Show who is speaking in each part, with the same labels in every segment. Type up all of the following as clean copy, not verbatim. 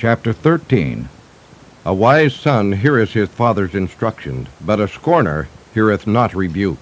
Speaker 1: Chapter 13.
Speaker 2: A wise son heareth his father's instruction, but a scorner heareth not rebuke.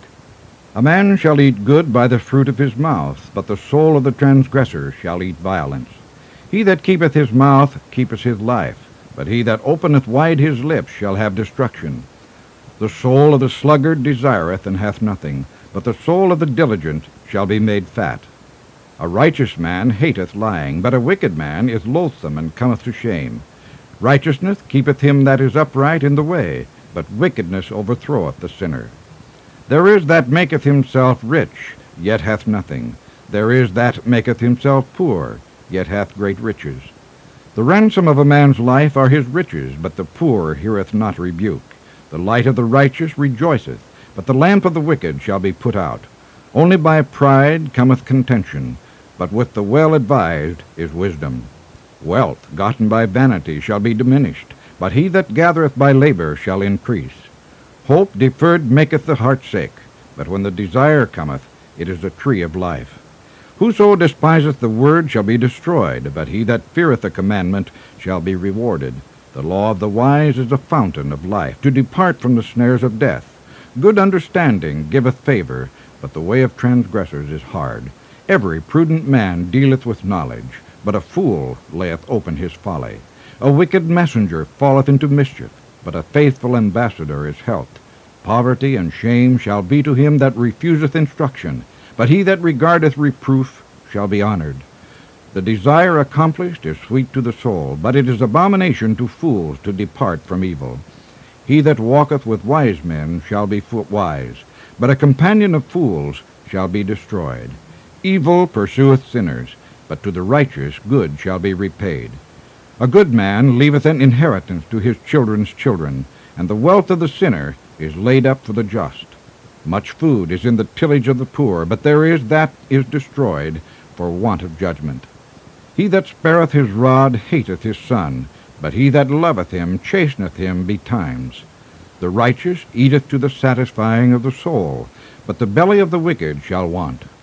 Speaker 1: A man shall eat good by the fruit of his mouth, but the soul of the transgressor shall eat violence. He that keepeth his mouth keepeth his life, but he that openeth wide his lips shall have destruction. The soul of the sluggard desireth and hath nothing, but the soul of the diligent shall be made fat. A righteous man hateth lying, but a wicked man is loathsome and cometh to shame. Righteousness keepeth him that is upright in the way, but wickedness overthroweth the sinner. There is that maketh himself rich, yet hath nothing. There is that maketh himself poor, yet hath great riches. The ransom of a man's life are his riches, but the poor heareth not rebuke. The light of the righteous rejoiceth, but the lamp of the wicked shall be put out. Only by pride cometh contention, but with the well-advised is wisdom. Wealth gotten by vanity shall be diminished, but he that gathereth by labor shall increase. Hope deferred maketh the heart sick, but when the desire cometh, it is a tree of life. Whoso despiseth the word shall be destroyed, but he that feareth the commandment shall be rewarded. The law of the wise is a fountain of life, to depart from the snares of death. Good understanding giveth favor, but the way of transgressors is hard. Every prudent man dealeth with knowledge, but a fool layeth open his folly. A wicked messenger falleth into mischief, but a faithful ambassador is health. Poverty and shame shall be to him that refuseth instruction, but he that regardeth reproof shall be honored. The desire accomplished is sweet to the soul, but it is abomination to fools to depart from evil. He that walketh with wise men shall be wise, but a companion of fools shall be destroyed. Evil pursueth sinners, but to the righteous good shall be repaid. A good man leaveth an inheritance to his children's children, and the wealth of the sinner is laid up for the just. Much food is in the tillage of the poor, but there is that is destroyed for want of judgment. He that spareth his rod hateth his son, but he that loveth him chasteneth him betimes. The righteous eateth to the satisfying of the soul, but the belly of the wicked shall want.